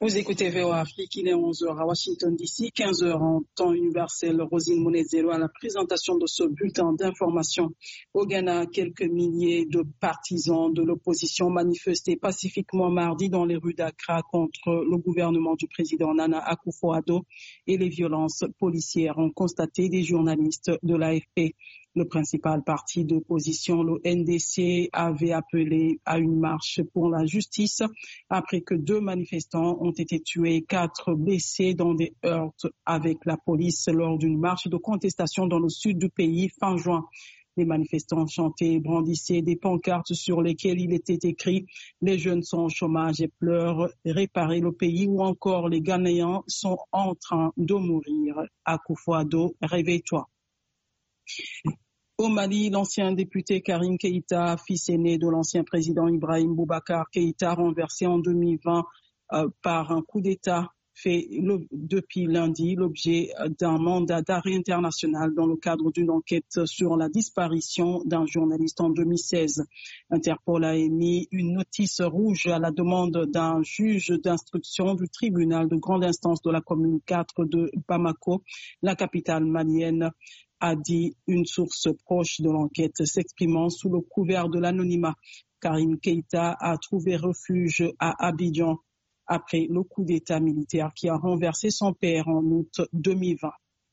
Vous écoutez VOA Afrique, il est 11h à Washington DC, 15h en temps universel. Rosine Monezero à la présentation de ce bulletin d'information. Au Ghana, quelques milliers de partisans de l'opposition manifestaient pacifiquement mardi dans les rues d'Accra contre le gouvernement du président Nana Akufo-Addo et les violences policières ont constaté des journalistes de l'AFP. Le principal parti d'opposition, le NDC, avait appelé à une marche pour la justice après que 2 manifestants ont été tués et 4 blessés dans des heurts avec la police lors d'une marche de contestation dans le sud du pays fin juin. Les manifestants chantaient et brandissaient des pancartes sur lesquelles il était écrit « Les jeunes sont au chômage et pleurent, réparer le pays » ou encore « Les Ghanéens sont en train de mourir. Akufo-Addo, réveille-toi ». Au Mali, l'ancien député Karim Keïta, fils aîné de l'ancien président Ibrahim Boubacar Keïta, renversé en 2020 par un coup d'État, fait depuis lundi l'objet d'un mandat d'arrêt international dans le cadre d'une enquête sur la disparition d'un journaliste en 2016. Interpol a émis une notice rouge à la demande d'un juge d'instruction du tribunal de grande instance de la commune 4 de Bamako, la capitale malienne, a dit une source proche de l'enquête s'exprimant sous le couvert de l'anonymat. Karim Keïta a trouvé refuge à Abidjan après le coup d'État militaire qui a renversé son père en août 2020.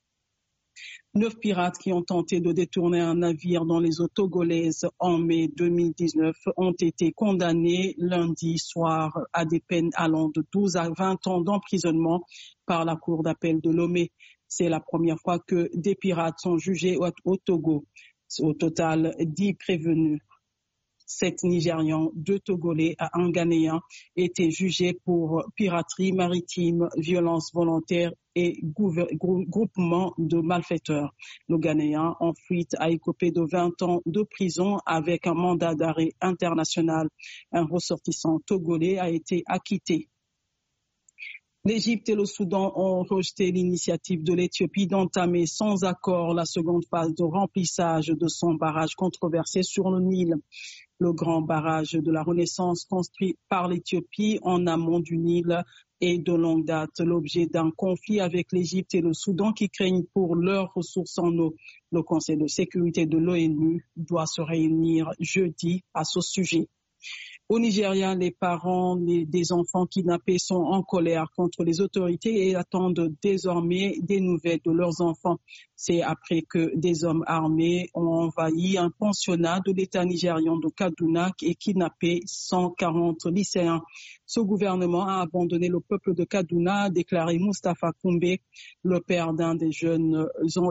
9 pirates qui ont tenté de détourner un navire dans les eaux togolaises en mai 2019 ont été condamnés lundi soir à des peines allant de 12 à 20 ans d'emprisonnement par la Cour d'appel de Lomé. C'est la première fois que des pirates sont jugés au Togo. Au total, 10 prévenus, 7 Nigérians, 2 Togolais et 1 Ghanéen étaient jugés pour piraterie maritime, violence volontaire et groupement de malfaiteurs. Le Ghanéen en fuite a écopé de 20 ans de prison avec un mandat d'arrêt international. Un ressortissant togolais a été acquitté. L'Égypte et le Soudan ont rejeté l'initiative de l'Éthiopie d'entamer sans accord la seconde phase de remplissage de son barrage controversé sur le Nil. Le grand barrage de la Renaissance construit par l'Éthiopie en amont du Nil est de longue date l'objet d'un conflit avec l'Égypte et le Soudan qui craignent pour leurs ressources en eau. Le Conseil de sécurité de l'ONU doit se réunir jeudi à ce sujet. Au Nigeria, les parents des enfants kidnappés sont en colère contre les autorités et attendent désormais des nouvelles de leurs enfants. C'est après que des hommes armés ont envahi un pensionnat de l'État nigérian de Kaduna et kidnappé 140 lycéens. Ce gouvernement a abandonné le peuple de Kaduna, a déclaré Moustapha Koumbe, le père d'un des jeunes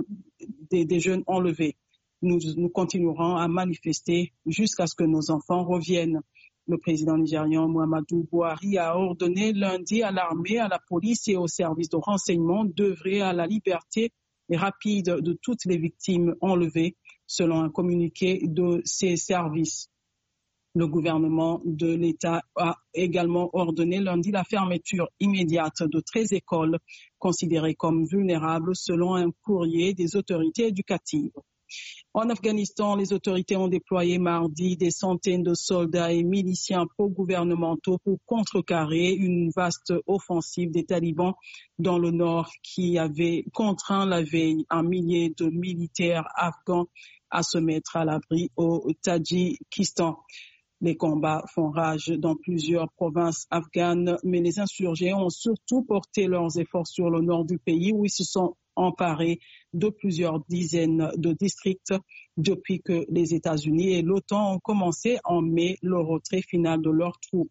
enlevés. Nous continuerons à manifester jusqu'à ce que nos enfants reviennent. Le président nigérian Muhammadu Buhari a ordonné lundi à l'armée, à la police et aux services de renseignement d'œuvrer à la liberté rapide de toutes les victimes enlevées, selon un communiqué de ces services. Le gouvernement de l'État a également ordonné lundi la fermeture immédiate de 13 écoles considérées comme vulnérables selon un courrier des autorités éducatives. En Afghanistan, les autorités ont déployé mardi des centaines de soldats et miliciens pro-gouvernementaux pour contrecarrer une vaste offensive des talibans dans le nord qui avait contraint la veille un millier de militaires afghans à se mettre à l'abri au Tadjikistan. Les combats font rage dans plusieurs provinces afghanes, mais les insurgés ont surtout porté leurs efforts sur le nord du pays où ils se sont emparés de plusieurs dizaines de districts depuis que les États-Unis et l'OTAN ont commencé en mai le retrait final de leurs troupes.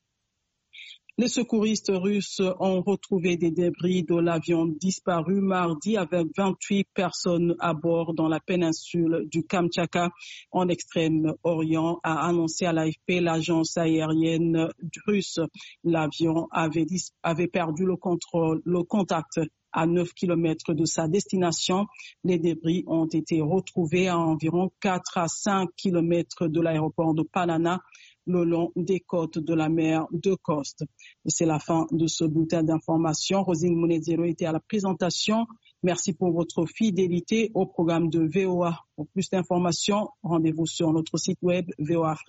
Les secouristes russes ont retrouvé des débris de l'avion disparu mardi avec 28 personnes à bord dans la péninsule du Kamtchatka en Extrême-Orient, a annoncé à l'AFP l'agence aérienne russe. L'avion avait perdu le contact à 9 km de sa destination. Les débris ont été retrouvés à environ 4 à 5 km de l'aéroport de Palana, le long des côtes de la mer d'Okhotsk. C'est la fin de ce bulletin d'information. Rosine Monezero était à la présentation. Merci pour votre fidélité au programme de VOA. Pour plus d'informations, rendez-vous sur notre site web VOA Afrique.